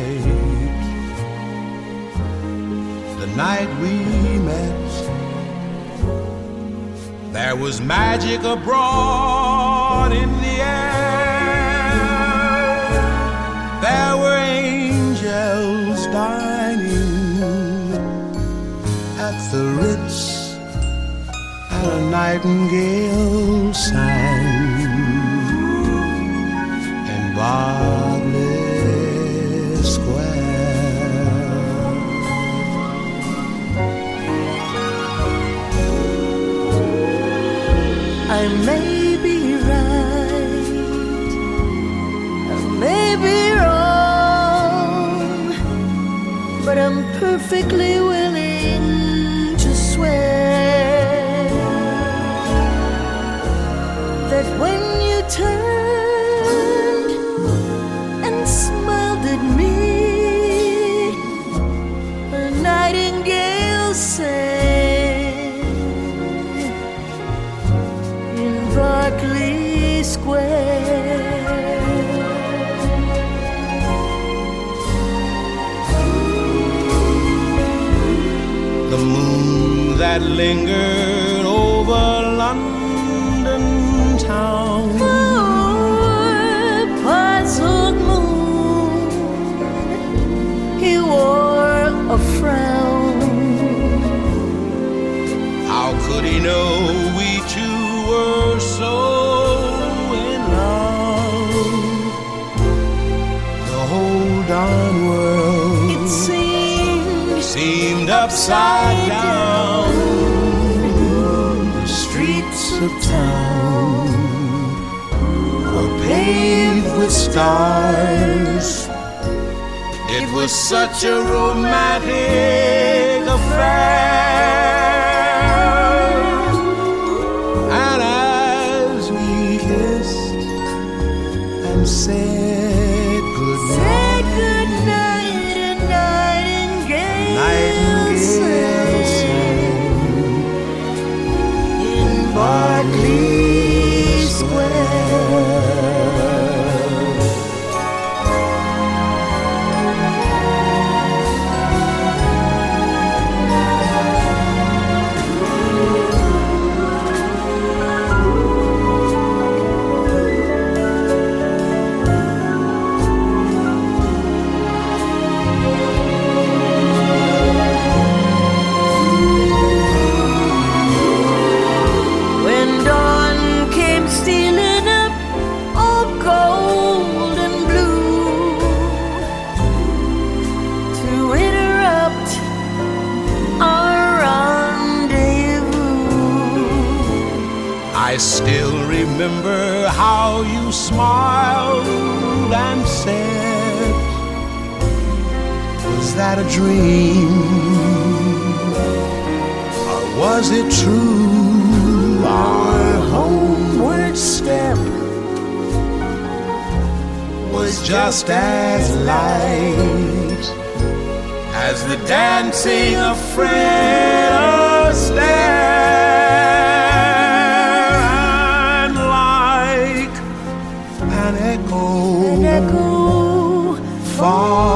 the night we met, there was magic abroad in the air. There were angels dining at the Ritz, and a nightingale sang in Berkeley Square. I may be right, I may be wrong, but I'm perfectly willing to swear that when you turned and smiled at me, a nightingale sang in Berkeley Square. The moon that lingered over London town, Poor puzzled moon, he wore a frown. how could he know we two were so in love? The whole darn world, It seemed upside down. The streets of town were paved with stars. It was such a romantic affair. And as we kissed and said goodnight, said good night, and nightingale sang in Berkeley Square. When dawn came stealing up, all gold and blue, to interrupt our rendezvous, I still remember how you smiled and said, was that a dream? Or was it true? Our homeward step was just as light as the dancing of Fred Astaire, and like an echo an echo far